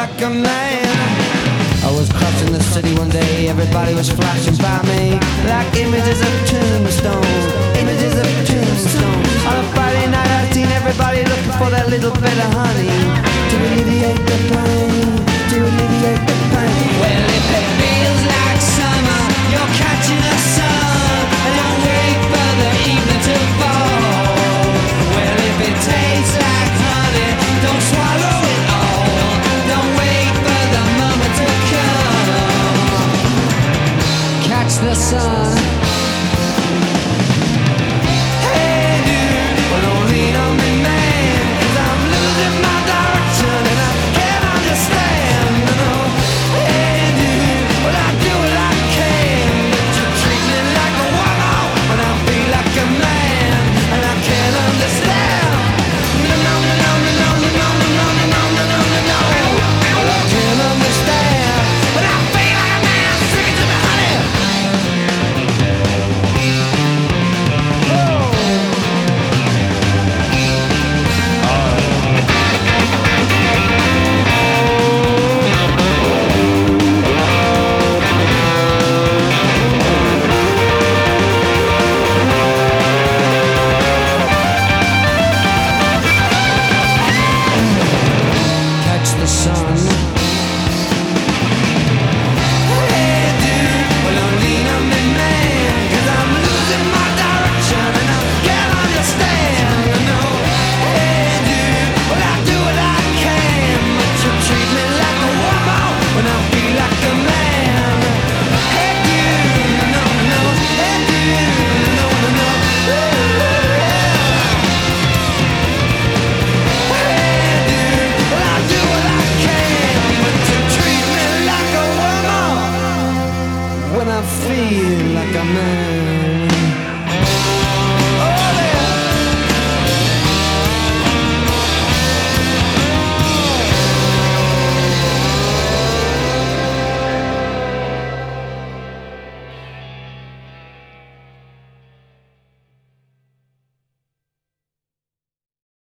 like a man. I was crossing the city one day, everybody was flashing by me like images of tombstones, images of tombstones. On a Friday night I've seen everybody looking for that little bit of honey to alleviate the pain, to alleviate the pain. Well, if it feels like summer, you're catching the sun, and don't wait for the evening to fall. Well, if it tastes like honey, don't swallow it all. Don't wait for the moment to come. Catch the sun. Hey dude, well don't lean on me man, 'cause I'm losing my direction and I can't understand. No. Hey dude, well I do what I can, but you treat me like a woman when I feel like a man, and I can't understand. No, no, no, no, no, no, no, no, no, no, no, no, no, no. Well I can't understand when I feel like a man. Sing it to me, honey. Catch the sun. Hey dude, well don't lean on me man, 'cause I'm losing my direction and I can't understand. No. Hey dude, well I do what I can, but you treat me like a woman when I feel like a man. Hey dude, no, no, hey dude, no, no, no. Hey dude, well I do what I can, but you treat me like a woman when I feel like a man.